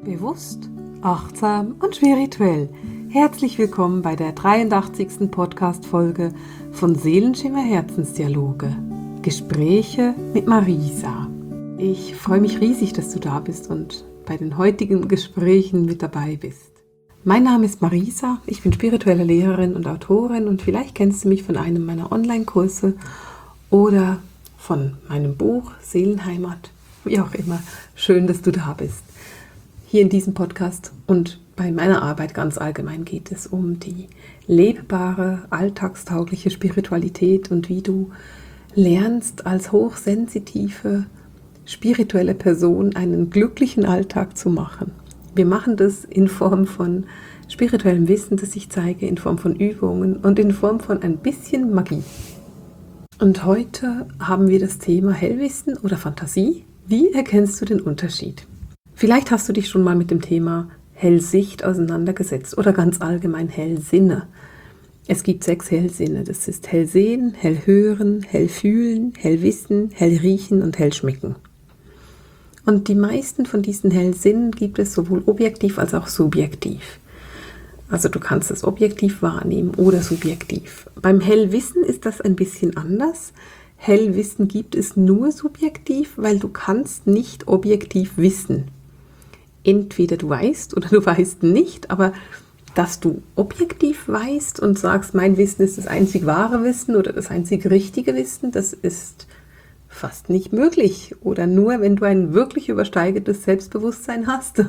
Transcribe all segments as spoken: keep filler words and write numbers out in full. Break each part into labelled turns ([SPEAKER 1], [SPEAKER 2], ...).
[SPEAKER 1] Bewusst, achtsam und spirituell. Herzlich willkommen bei der dreiundachtzigsten Podcast-Folge von Seelenschimmer Herzensdialoge. Gespräche mit Marisa. Ich freue mich riesig, dass du da bist und bei den heutigen Gesprächen mit dabei bist. Mein Name ist Marisa, ich bin spirituelle Lehrerin und Autorin und vielleicht kennst du mich von einem meiner Online-Kurse oder von meinem Buch Seelenheimat, wie auch immer. Schön, dass du da bist. Hier in diesem Podcast und bei meiner Arbeit ganz allgemein geht es um die lebbare, alltagstaugliche Spiritualität und wie du lernst, als hochsensitive, spirituelle Person einen glücklichen Alltag zu machen. Wir machen das in Form von spirituellem Wissen, das ich zeige, in Form von Übungen und in Form von ein bisschen Magie. Und heute haben wir das Thema Hellwissen oder Fantasie. Wie erkennst du den Unterschied? Vielleicht hast du dich schon mal mit dem Thema Hellsicht auseinandergesetzt oder ganz allgemein Hellsinne. Es gibt sechs Hellsinne. Das ist Hellsehen, Hellhören, Hellfühlen, Hellwissen, Hellriechen und Hellschmecken. Und die meisten von diesen Hellsinnen gibt es sowohl objektiv als auch subjektiv. Also du kannst es objektiv wahrnehmen oder subjektiv. Beim Hellwissen ist das ein bisschen anders. Hellwissen gibt es nur subjektiv, weil du kannst nicht objektiv wissen. Entweder du weißt oder du weißt nicht, aber dass du objektiv weißt und sagst, mein Wissen ist das einzig wahre Wissen oder das einzig richtige Wissen, das ist fast nicht möglich. Oder nur, wenn du ein wirklich übersteigertes Selbstbewusstsein hast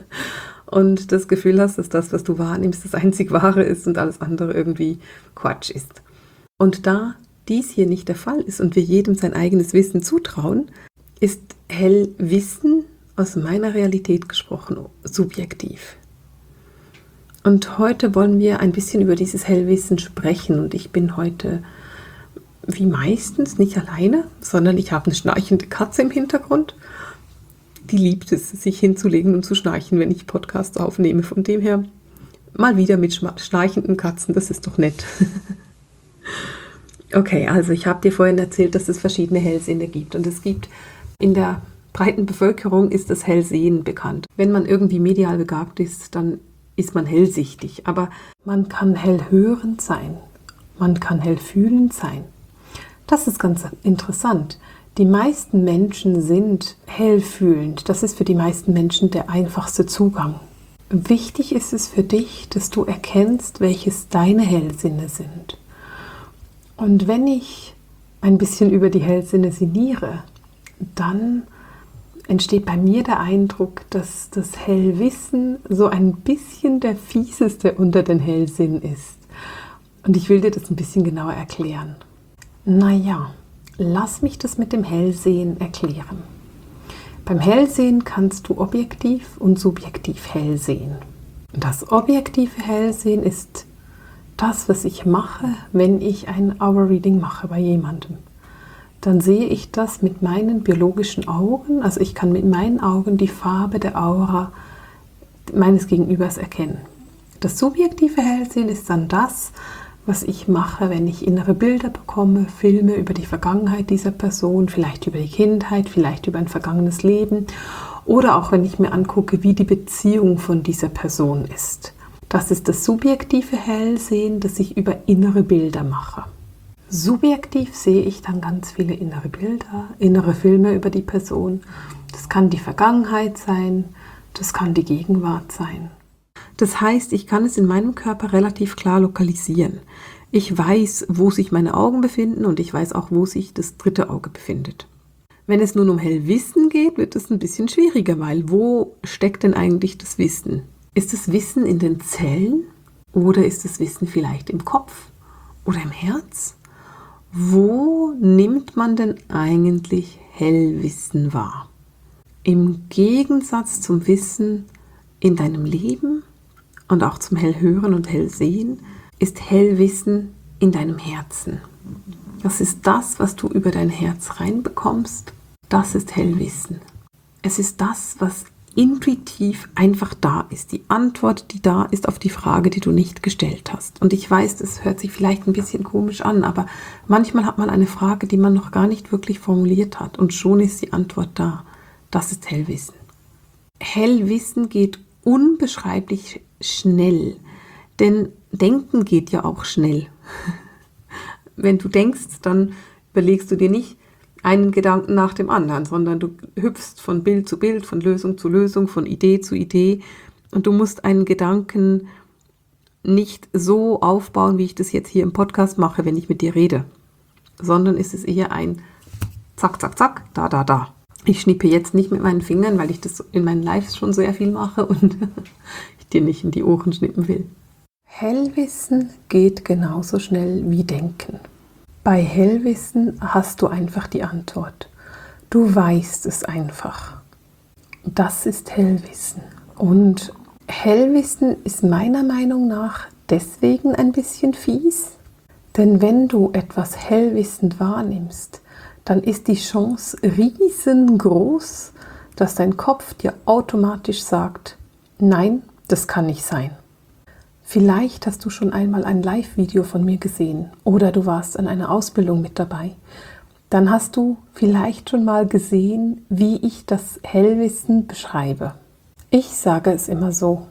[SPEAKER 1] und das Gefühl hast, dass das, was du wahrnimmst, das einzig wahre ist und alles andere irgendwie Quatsch ist. Und da dies hier nicht der Fall ist und wir jedem sein eigenes Wissen zutrauen, ist Hellwissen aus meiner Realität gesprochen subjektiv. Und heute wollen wir ein bisschen über dieses Hellwissen sprechen und ich bin heute wie meistens nicht alleine, sondern ich habe eine schnarchende Katze im Hintergrund. Die liebt es, sich hinzulegen und zu schnarchen, wenn ich Podcasts aufnehme. Von dem her mal wieder mit schnarchenden Katzen, das ist doch nett. Okay, also ich habe dir vorhin erzählt, dass es verschiedene Hellsinne gibt und es gibt in der breiten Bevölkerung ist das Hellsehen bekannt. Wenn man irgendwie medial begabt ist, dann ist man hellsichtig. Aber man kann hellhörend sein. Man kann hellfühlend sein. Das ist ganz interessant. Die meisten Menschen sind hellfühlend. Das ist für die meisten Menschen der einfachste Zugang. Wichtig ist es für dich, dass du erkennst, welches deine Hellsinne sind. Und wenn ich ein bisschen über die Hellsinne sinniere, dann entsteht bei mir der Eindruck, dass das Hellwissen so ein bisschen der fieseste unter den Hellsinnen ist. Und ich will dir das ein bisschen genauer erklären. Naja, lass mich das mit dem Hellsehen erklären. Beim Hellsehen kannst du objektiv und subjektiv hell sehen. Das objektive Hellsehen ist das, was ich mache, wenn ich ein Aura-Reading mache bei jemandem. Dann sehe ich das mit meinen biologischen Augen, also ich kann mit meinen Augen die Farbe der Aura meines Gegenübers erkennen. Das subjektive Hellsehen ist dann das, was ich mache, wenn ich innere Bilder bekomme, Filme über die Vergangenheit dieser Person, vielleicht über die Kindheit, vielleicht über ein vergangenes Leben oder auch wenn ich mir angucke, wie die Beziehung von dieser Person ist. Das ist das subjektive Hellsehen, das ich über innere Bilder mache. Subjektiv sehe ich dann ganz viele innere Bilder, innere Filme über die Person. Das kann die Vergangenheit sein, das kann die Gegenwart sein. Das heißt, ich kann es in meinem Körper relativ klar lokalisieren. Ich weiß, wo sich meine Augen befinden und ich weiß auch, wo sich das dritte Auge befindet. Wenn es nun um Hellwissen geht, wird es ein bisschen schwieriger, weil wo steckt denn eigentlich das Wissen? Ist das Wissen in den Zellen oder ist das Wissen vielleicht im Kopf oder im Herz? Wo nimmt man denn eigentlich Hellwissen wahr? Im Gegensatz zum Wissen in deinem Leben und auch zum Hellhören und Hellsehen ist Hellwissen in deinem Herzen. Das ist das, was du über dein Herz reinbekommst. Das ist Hellwissen. Es ist das, was intuitiv einfach da ist. Die Antwort, die da ist auf die Frage, die du nicht gestellt hast. Und ich weiß, das hört sich vielleicht ein bisschen komisch an, aber manchmal hat man eine Frage, die man noch gar nicht wirklich formuliert hat und schon ist die Antwort da. Das ist Hellwissen. Hellwissen geht unbeschreiblich schnell, denn Denken geht ja auch schnell. Wenn du denkst, dann überlegst du dir nicht einen Gedanken nach dem anderen, sondern du hüpfst von Bild zu Bild, von Lösung zu Lösung, von Idee zu Idee und du musst einen Gedanken nicht so aufbauen, wie ich das jetzt hier im Podcast mache, wenn ich mit dir rede, sondern ist es eher ein Zack, Zack, Zack, da, da, da. Ich schnippe jetzt nicht mit meinen Fingern, weil ich das in meinen Lives schon sehr viel mache und ich dir nicht in die Ohren schnippen will. Hellwissen geht genauso schnell wie Denken. Bei Hellwissen hast du einfach die Antwort. Du weißt es einfach. Das ist Hellwissen. Und Hellwissen ist meiner Meinung nach deswegen ein bisschen fies, denn wenn du etwas hellwissend wahrnimmst, dann ist die Chance riesengroß, dass dein Kopf dir automatisch sagt, nein, das kann nicht sein. Vielleicht hast du schon einmal ein Live-Video von mir gesehen oder du warst an einer Ausbildung mit dabei. Dann hast du vielleicht schon mal gesehen, wie ich das Hellwissen beschreibe. Ich sage es immer so,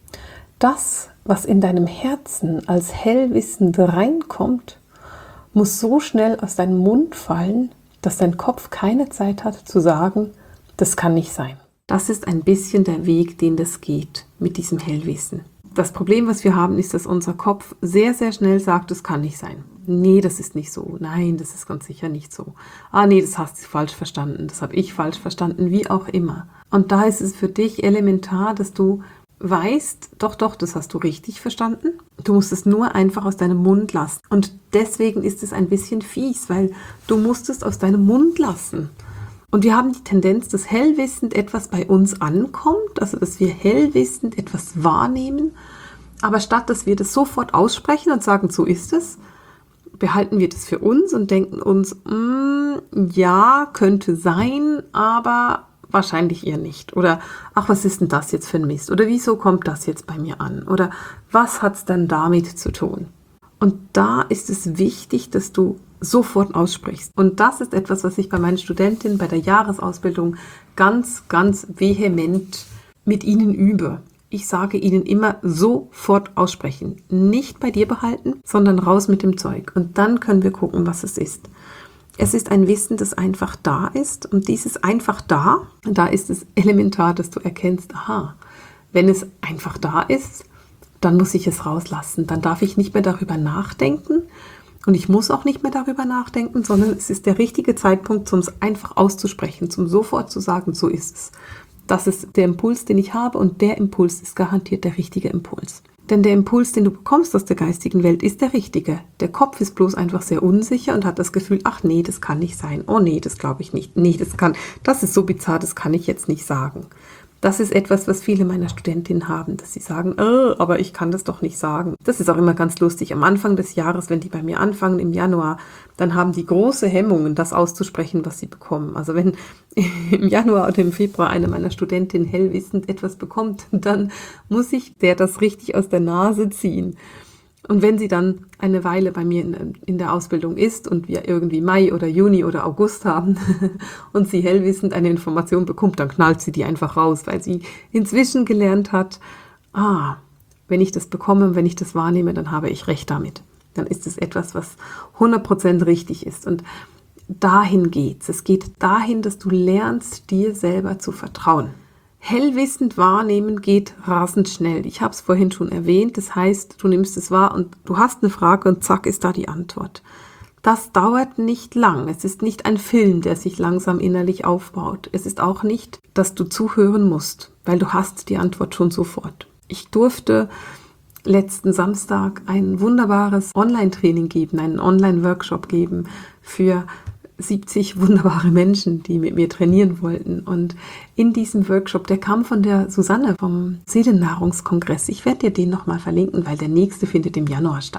[SPEAKER 1] das, was in deinem Herzen als hellwissend reinkommt, muss so schnell aus deinem Mund fallen, dass dein Kopf keine Zeit hat zu sagen, das kann nicht sein. Das ist ein bisschen der Weg, den das geht mit diesem Hellwissen. Das Problem, was wir haben, ist, dass unser Kopf sehr, sehr schnell sagt, das kann nicht sein. Nee, das ist nicht so. Nein, das ist ganz sicher nicht so. Ah, nee, das hast du falsch verstanden. Das habe ich falsch verstanden, wie auch immer. Und da ist es für dich elementar, dass du weißt, doch, doch, das hast du richtig verstanden. Du musst es nur einfach aus deinem Mund lassen. Und deswegen ist es ein bisschen fies, weil du musst es aus deinem Mund lassen. Und wir haben die Tendenz, dass hellwissend etwas bei uns ankommt, also dass wir hellwissend etwas wahrnehmen, aber statt dass wir das sofort aussprechen und sagen, so ist es, behalten wir das für uns und denken uns, mm, ja, könnte sein, aber wahrscheinlich eher nicht. Oder, ach, was ist denn das jetzt für ein Mist? Oder wieso kommt das jetzt bei mir an? Oder was hat es denn damit zu tun? Und da ist es wichtig, dass du sofort aussprichst. Und das ist etwas, was ich bei meinen Studentinnen bei der Jahresausbildung ganz, ganz vehement mit ihnen übe. Ich sage ihnen immer, sofort aussprechen. Nicht bei dir behalten, sondern raus mit dem Zeug. Und dann können wir gucken, was es ist. Es ist ein Wissen, das einfach da ist. Und dieses einfach da, da ist es elementar, dass du erkennst, aha, wenn es einfach da ist, dann muss ich es rauslassen. Dann darf ich nicht mehr darüber nachdenken. Und ich muss auch nicht mehr darüber nachdenken, sondern es ist der richtige Zeitpunkt, um es einfach auszusprechen, zum sofort zu sagen, so ist es. Das ist der Impuls, den ich habe und der Impuls ist garantiert der richtige Impuls. Denn der Impuls, den du bekommst aus der geistigen Welt, ist der richtige. Der Kopf ist bloß einfach sehr unsicher und hat das Gefühl, ach nee, das kann nicht sein. Oh nee, das glaube ich nicht. Nee, das kann, das ist so bizarr, das kann ich jetzt nicht sagen. Das ist etwas, was viele meiner Studentinnen haben, dass sie sagen, oh, aber ich kann das doch nicht sagen. Das ist auch immer ganz lustig. Am Anfang des Jahres, wenn die bei mir anfangen im Januar, dann haben die große Hemmungen, das auszusprechen, was sie bekommen. Also wenn im Januar oder im Februar eine meiner Studentinnen hellwissend etwas bekommt, dann muss ich der das richtig aus der Nase ziehen. Und wenn sie dann eine Weile bei mir in, in der Ausbildung ist und wir irgendwie Mai oder Juni oder August haben und sie hellwissend eine Information bekommt, dann knallt sie die einfach raus, weil sie inzwischen gelernt hat, ah, wenn ich das bekomme und wenn ich das wahrnehme, dann habe ich recht damit. Dann ist es etwas, was hundert Prozent richtig ist. Und dahin geht's. Es geht dahin, dass du lernst, dir selber zu vertrauen. Hellwissend wahrnehmen geht rasend schnell. Ich habe es vorhin schon erwähnt. Das heißt, du nimmst es wahr und du hast eine Frage und zack ist da die Antwort. Das dauert nicht lang. Es ist nicht ein Film, der sich langsam innerlich aufbaut. Es ist auch nicht, dass du zuhören musst, weil du hast die Antwort schon sofort. Ich durfte letzten Samstag ein wunderbares Online-Training geben, einen Online-Workshop geben für siebzig wunderbare Menschen, die mit mir trainieren wollten. Und in diesem Workshop, der kam von der Susanne vom Seelennahrungskongress. Ich werde dir den nochmal verlinken, weil der nächste findet im Januar statt.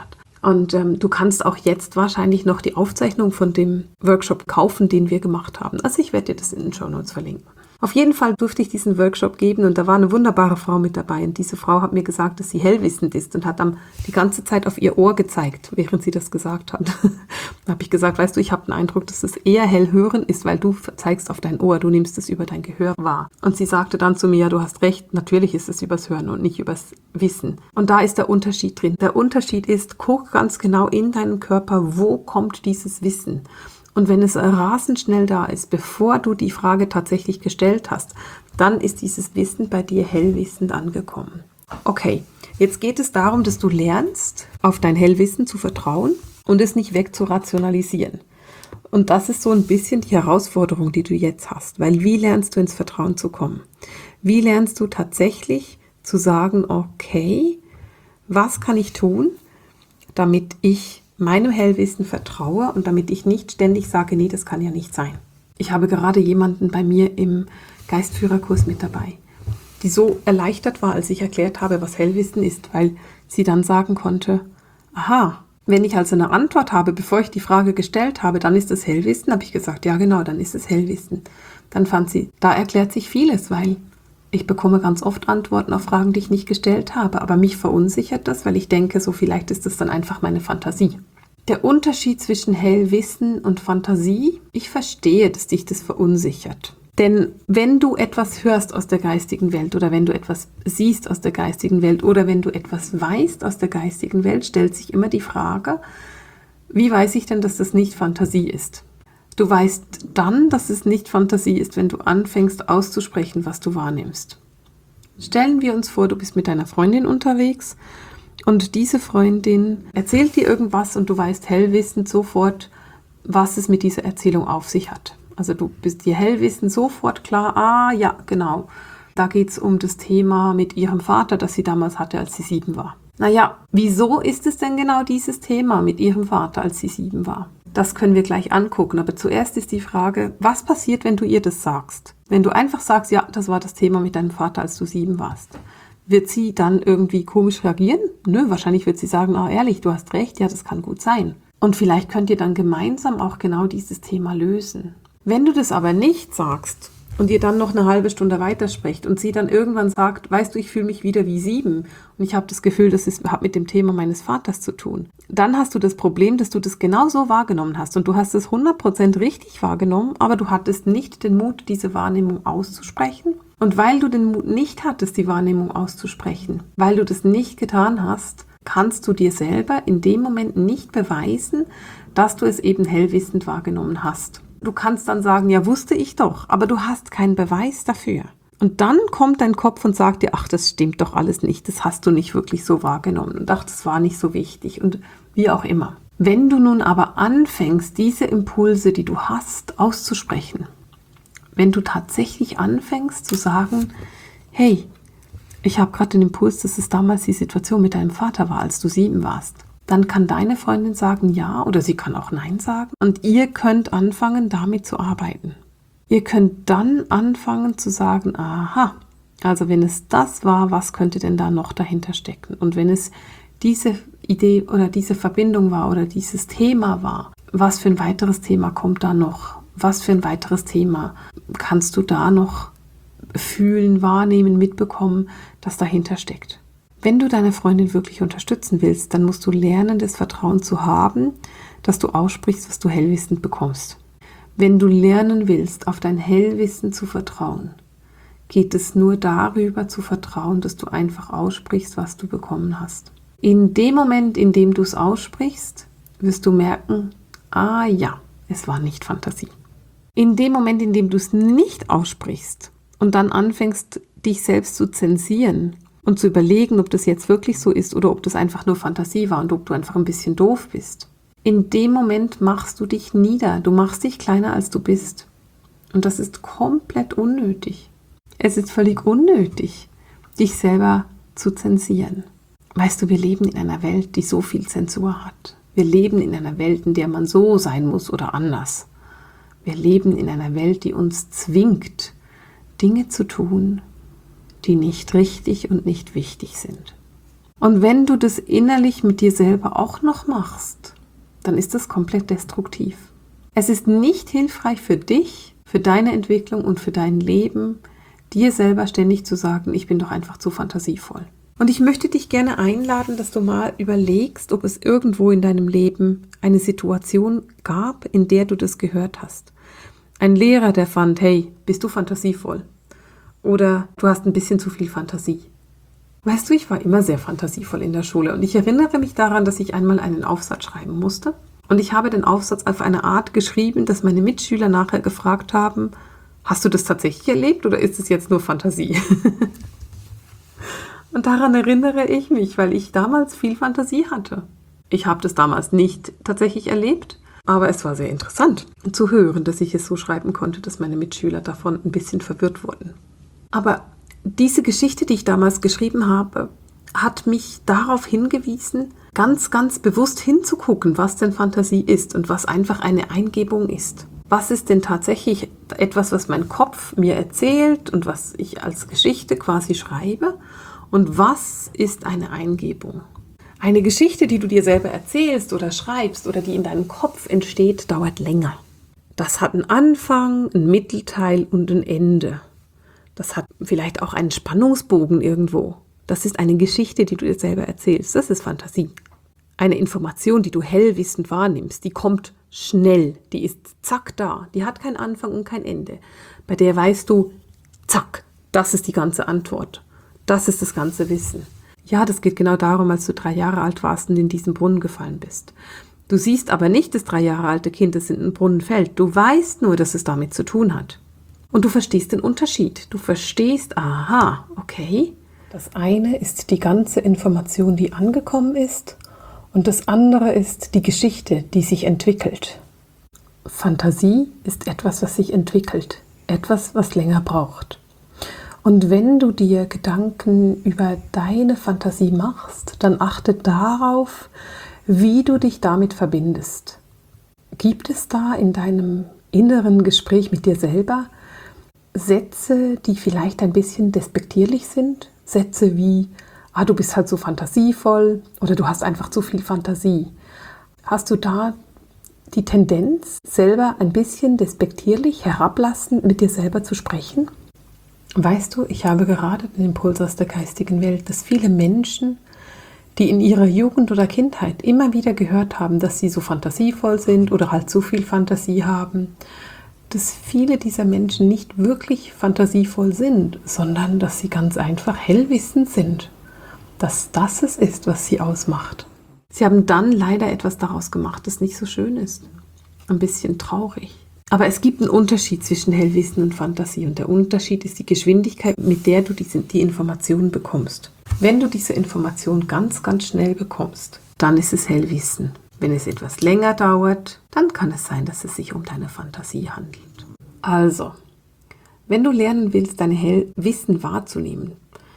[SPEAKER 1] Und ähm, du kannst auch jetzt wahrscheinlich noch die Aufzeichnung von dem Workshop kaufen, den wir gemacht haben. Also ich werde dir das in den Shownotes verlinken. Auf jeden Fall durfte ich diesen Workshop geben und da war eine wunderbare Frau mit dabei. Und diese Frau hat mir gesagt, dass sie hellwissend ist und hat dann die ganze Zeit auf ihr Ohr gezeigt, während sie das gesagt hat. Da habe ich gesagt, weißt du, ich habe den Eindruck, dass es eher hellhören ist, weil du zeigst auf dein Ohr, du nimmst es über dein Gehör wahr. Und sie sagte dann zu mir, ja, du hast recht, natürlich ist es übers Hören und nicht übers Wissen. Und da ist der Unterschied drin. Der Unterschied ist, guck ganz genau in deinen Körper, wo kommt dieses Wissen? Und wenn es rasend schnell da ist, bevor du die Frage tatsächlich gestellt hast, dann ist dieses Wissen bei dir hellwissend angekommen. Okay, jetzt geht es darum, dass du lernst, auf dein Hellwissen zu vertrauen und es nicht wegzurationalisieren. Und das ist so ein bisschen die Herausforderung, die du jetzt hast. Weil wie lernst du ins Vertrauen zu kommen? Wie lernst du tatsächlich zu sagen, okay, was kann ich tun, damit ich meinem Hellwissen vertraue und damit ich nicht ständig sage, nee, das kann ja nicht sein. Ich habe gerade jemanden bei mir im Geistführerkurs mit dabei, die so erleichtert war, als ich erklärt habe, was Hellwissen ist, weil sie dann sagen konnte, aha, wenn ich also eine Antwort habe, bevor ich die Frage gestellt habe, dann ist das Hellwissen. Habe ich gesagt, ja genau, dann ist es Hellwissen. Dann fand sie, da erklärt sich vieles, weil ich bekomme ganz oft Antworten auf Fragen, die ich nicht gestellt habe. Aber mich verunsichert das, weil ich denke, so vielleicht ist das dann einfach meine Fantasie. Der Unterschied zwischen Hellwissen und Fantasie, ich verstehe, dass dich das verunsichert. Denn wenn du etwas hörst aus der geistigen Welt oder wenn du etwas siehst aus der geistigen Welt oder wenn du etwas weißt aus der geistigen Welt, stellt sich immer die Frage, wie weiß ich denn, dass das nicht Fantasie ist? Du weißt dann, dass es nicht Fantasie ist, wenn du anfängst auszusprechen, was du wahrnimmst. Stellen wir uns vor, du bist mit deiner Freundin unterwegs und diese Freundin erzählt dir irgendwas und du weißt hellwissend sofort, was es mit dieser Erzählung auf sich hat. Also du bist dir hellwissend sofort klar, ah ja, genau, da geht es um das Thema mit ihrem Vater, das sie damals hatte, als sie sieben war. Naja, wieso ist es denn genau dieses Thema mit ihrem Vater, als sie sieben war? Das können wir gleich angucken, aber zuerst ist die Frage, was passiert, wenn du ihr das sagst? Wenn du einfach sagst, ja, das war das Thema mit deinem Vater, als du sieben warst. Wird sie dann irgendwie komisch reagieren? Nö, wahrscheinlich wird sie sagen, ah, ehrlich, du hast recht, ja, das kann gut sein. Und vielleicht könnt ihr dann gemeinsam auch genau dieses Thema lösen. Wenn du das aber nicht sagst und ihr dann noch eine halbe Stunde weitersprecht und sie dann irgendwann sagt, weißt du, ich fühle mich wieder wie sieben und ich habe das Gefühl, das ist, hat mit dem Thema meines Vaters zu tun, dann hast du das Problem, dass du das genau so wahrgenommen hast und du hast es hundert Prozent richtig wahrgenommen, aber du hattest nicht den Mut, diese Wahrnehmung auszusprechen. Und weil du den Mut nicht hattest, die Wahrnehmung auszusprechen, weil du das nicht getan hast, kannst du dir selber in dem Moment nicht beweisen, dass du es eben hellwissend wahrgenommen hast. Du kannst dann sagen, ja, wusste ich doch, aber du hast keinen Beweis dafür. Und dann kommt dein Kopf und sagt dir, ach, das stimmt doch alles nicht, das hast du nicht wirklich so wahrgenommen und ach, das war nicht so wichtig und wie auch immer. Wenn du nun aber anfängst, diese Impulse, die du hast, auszusprechen, wenn du tatsächlich anfängst zu sagen, hey, ich habe gerade den Impuls, dass es damals die Situation mit deinem Vater war, als du sieben warst, dann kann deine Freundin sagen ja oder sie kann auch nein sagen und ihr könnt anfangen, damit zu arbeiten. Ihr könnt dann anfangen zu sagen, aha, also wenn es das war, was könnte denn da noch dahinter stecken? Und wenn es diese Idee oder diese Verbindung war oder dieses Thema war, was für ein weiteres Thema kommt da noch? Was für ein weiteres Thema kannst du da noch fühlen, wahrnehmen, mitbekommen, das dahinter steckt? Wenn du deine Freundin wirklich unterstützen willst, dann musst du lernen, das Vertrauen zu haben, dass du aussprichst, was du hellwissend bekommst. Wenn du lernen willst, auf dein Hellwissen zu vertrauen, geht es nur darüber zu vertrauen, dass du einfach aussprichst, was du bekommen hast. In dem Moment, in dem du es aussprichst, wirst du merken, ah ja, es war nicht Fantasie. In dem Moment, in dem du es nicht aussprichst und dann anfängst, dich selbst zu zensieren und zu überlegen, ob das jetzt wirklich so ist oder ob das einfach nur Fantasie war und ob du einfach ein bisschen doof bist. In dem Moment machst du dich nieder, du machst dich kleiner, als du bist. Und das ist komplett unnötig. Es ist völlig unnötig, dich selber zu zensieren. Weißt du, wir leben in einer Welt, die so viel Zensur hat. Wir leben in einer Welt, in der man so sein muss oder anders. Wir leben in einer Welt, die uns zwingt, Dinge zu tun, die nicht richtig und nicht wichtig sind. Und wenn du das innerlich mit dir selber auch noch machst, dann ist das komplett destruktiv. Es ist nicht hilfreich für dich, für deine Entwicklung und für dein Leben, dir selber ständig zu sagen, ich bin doch einfach zu fantasievoll. Und ich möchte dich gerne einladen, dass du mal überlegst, ob es irgendwo in deinem Leben eine Situation gab, in der du das gehört hast. Ein Lehrer, der fand, hey, bist du fantasievoll? Oder du hast ein bisschen zu viel Fantasie. Weißt du, ich war immer sehr fantasievoll in der Schule und ich erinnere mich daran, dass ich einmal einen Aufsatz schreiben musste. Und ich habe den Aufsatz auf eine Art geschrieben, dass meine Mitschüler nachher gefragt haben, hast du das tatsächlich erlebt oder ist es jetzt nur Fantasie? Und daran erinnere ich mich, weil ich damals viel Fantasie hatte. Ich habe das damals nicht tatsächlich erlebt, aber es war sehr interessant zu hören, dass ich es so schreiben konnte, dass meine Mitschüler davon ein bisschen verwirrt wurden. Aber diese Geschichte, die ich damals geschrieben habe, hat mich darauf hingewiesen, ganz, ganz bewusst hinzugucken, was denn Fantasie ist und was einfach eine Eingebung ist. Was ist denn tatsächlich etwas, was mein Kopf mir erzählt und was ich als Geschichte quasi schreibe? Und was ist eine Eingebung? Eine Geschichte, die du dir selber erzählst oder schreibst oder die in deinem Kopf entsteht, dauert länger. Das hat einen Anfang, einen Mittelteil und ein Ende. Das hat vielleicht auch einen Spannungsbogen irgendwo. Das ist eine Geschichte, die du dir selber erzählst. Das ist Fantasie. Eine Information, die du hellwissend wahrnimmst, die kommt schnell. Die ist zack da. Die hat keinen Anfang und kein Ende. Bei der weißt du, zack, das ist die ganze Antwort. Das ist das ganze Wissen. Ja, das geht genau darum, als du drei Jahre alt warst und in diesen Brunnen gefallen bist. Du siehst aber nicht das drei Jahre alte Kind, das in den Brunnen fällt. Du weißt nur, dass es damit zu tun hat. Und du verstehst den Unterschied. Du verstehst, aha, okay. Das eine ist die ganze Information, die angekommen ist. Und das andere ist die Geschichte, die sich entwickelt. Fantasie ist etwas, was sich entwickelt. Etwas, was länger braucht. Und wenn du dir Gedanken über deine Fantasie machst, dann achte darauf, wie du dich damit verbindest. Gibt es da in deinem inneren Gespräch mit dir selber Sätze, die vielleicht ein bisschen despektierlich sind? Sätze wie, ah, du bist halt so fantasievoll oder du hast einfach zu viel Fantasie. Hast du da die Tendenz, selber ein bisschen despektierlich, herablassend mit dir selber zu sprechen? Weißt du, ich habe gerade den Impuls aus der geistigen Welt, dass viele Menschen, die in ihrer Jugend oder Kindheit immer wieder gehört haben, dass sie so fantasievoll sind oder halt zu viel Fantasie haben, dass viele dieser Menschen nicht wirklich fantasievoll sind, sondern dass sie ganz einfach hellwissend sind, dass das es ist, was sie ausmacht. Sie haben dann leider etwas daraus gemacht, das nicht so schön ist. Ein bisschen traurig. Aber es gibt einen Unterschied zwischen Hellwissen und Fantasie und der Unterschied ist die Geschwindigkeit, mit der du diese, die Information bekommst. Wenn du diese Information ganz, ganz schnell bekommst, dann ist es Hellwissen. Wenn es etwas länger dauert, dann kann es sein, dass es sich um deine Fantasie handelt. Also, wenn du lernen willst, dein Hellwissen wahrzunehmen,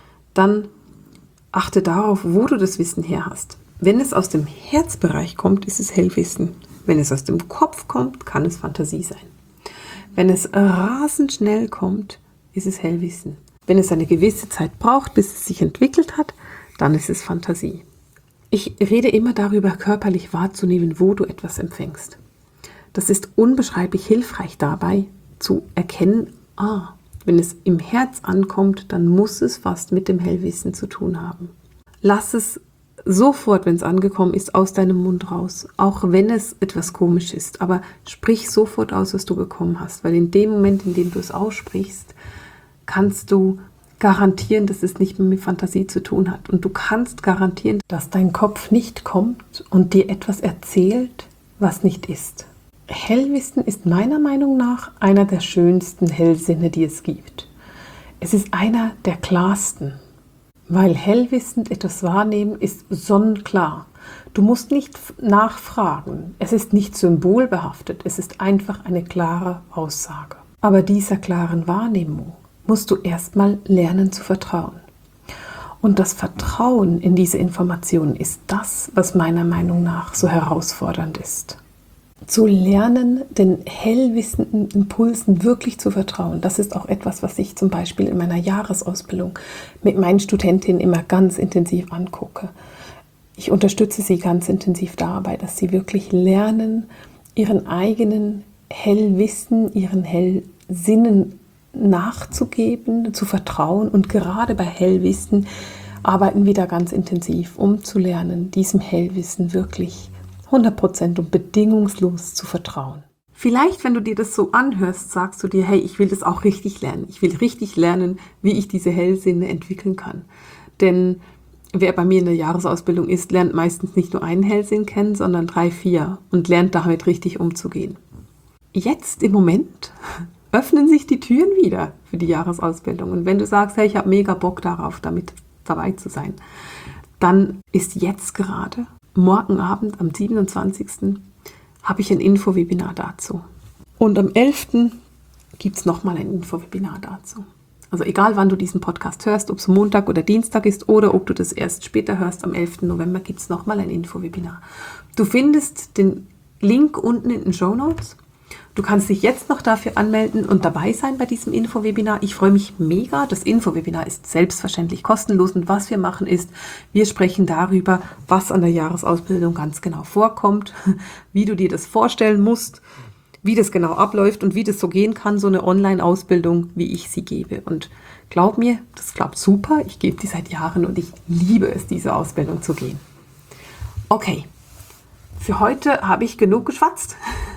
[SPEAKER 1] dann achte darauf, wo du das Wissen her hast. Wenn es aus dem Herzbereich kommt, ist es Hellwissen. Wenn es aus dem Kopf kommt, kann es Fantasie sein. Wenn es rasend schnell kommt, ist es Hellwissen. Wenn es eine gewisse Zeit braucht, bis es sich entwickelt hat, dann ist es Fantasie. Ich rede immer darüber, körperlich wahrzunehmen, wo du etwas empfängst. Das ist unbeschreiblich hilfreich dabei, zu erkennen, ah, wenn es im Herz ankommt, dann muss es was mit dem Hellwissen zu tun haben. Lass es sofort, wenn es angekommen ist, aus deinem Mund raus, auch wenn es etwas komisch ist. Aber sprich sofort aus, was du bekommen hast, weil in dem Moment, in dem du es aussprichst, kannst du garantieren, dass es nicht mehr mit Fantasie zu tun hat. Und du kannst garantieren, dass dein Kopf nicht kommt und dir etwas erzählt, was nicht ist. Hellwissen ist meiner Meinung nach einer der schönsten Hellsinne, die es gibt. Es ist einer der klarsten. Weil hellwissend etwas wahrnehmen ist sonnenklar. Du musst nicht nachfragen. Es ist nicht symbolbehaftet. Es ist einfach eine klare Aussage. Aber dieser klaren Wahrnehmung musst du erstmal lernen zu vertrauen. Und das Vertrauen in diese Informationen ist das, was meiner Meinung nach so herausfordernd ist. zu lernen, den hellwissenden Impulsen wirklich zu vertrauen. Das ist auch etwas, was ich zum Beispiel in meiner Jahresausbildung mit meinen Studentinnen immer ganz intensiv angucke. Ich unterstütze sie ganz intensiv dabei, dass sie wirklich lernen, ihren eigenen Hellwissen, ihren Hellsinnen nachzugeben, zu vertrauen. Und gerade bei Hellwissen arbeiten wir da ganz intensiv, um zu lernen, diesem Hellwissen wirklich hundert Prozent und bedingungslos zu vertrauen. Vielleicht, wenn du dir das so anhörst, sagst du dir, hey, ich will das auch richtig lernen. Ich will richtig lernen, wie ich diese Hellsinne entwickeln kann. Denn wer bei mir in der Jahresausbildung ist, lernt meistens nicht nur einen Hellsinn kennen, sondern drei, vier und lernt damit richtig umzugehen. Jetzt im Moment öffnen sich die Türen wieder für die Jahresausbildung. Und wenn du sagst, hey, ich habe mega Bock darauf, damit dabei zu sein, dann ist jetzt gerade morgen Abend am siebenundzwanzigsten habe ich ein Info-Webinar dazu. Und am elften gibt es nochmal ein Info-Webinar dazu. Also egal, wann du diesen Podcast hörst, ob es Montag oder Dienstag ist oder ob du das erst später hörst, am elften November gibt es nochmal ein Info-Webinar. Du findest den Link unten in den Shownotes. Du kannst dich jetzt noch dafür anmelden und dabei sein bei diesem Info-Webinar. Ich freue mich mega. Das Info-Webinar ist selbstverständlich kostenlos und was wir machen ist, wir sprechen darüber, was an der Jahresausbildung ganz genau vorkommt, wie du dir das vorstellen musst, wie das genau abläuft und wie das so gehen kann, so eine Online-Ausbildung, wie ich sie gebe. Und glaub mir, das klappt super. Ich gebe die seit Jahren und ich liebe es, diese Ausbildung zu gehen. Okay, für heute habe ich genug geschwatzt.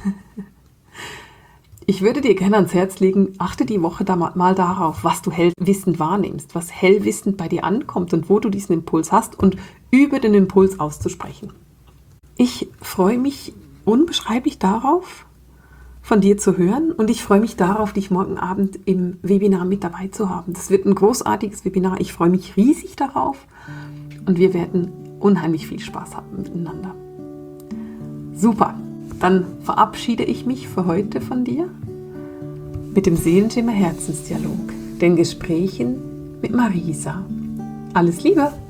[SPEAKER 1] Ich würde dir gerne ans Herz legen, achte die Woche da mal darauf, was du hellwissend wahrnimmst, was hellwissend bei dir ankommt und wo du diesen Impuls hast und übe den Impuls auszusprechen. Ich freue mich unbeschreiblich darauf, von dir zu hören und ich freue mich darauf, dich morgen Abend im Webinar mit dabei zu haben. Das wird ein großartiges Webinar. Ich freue mich riesig darauf und wir werden unheimlich viel Spaß haben miteinander. Super! Dann verabschiede ich mich für heute von dir mit dem Seelenschimmer Herzensdialog, den Gesprächen mit Marisa. Alles Liebe!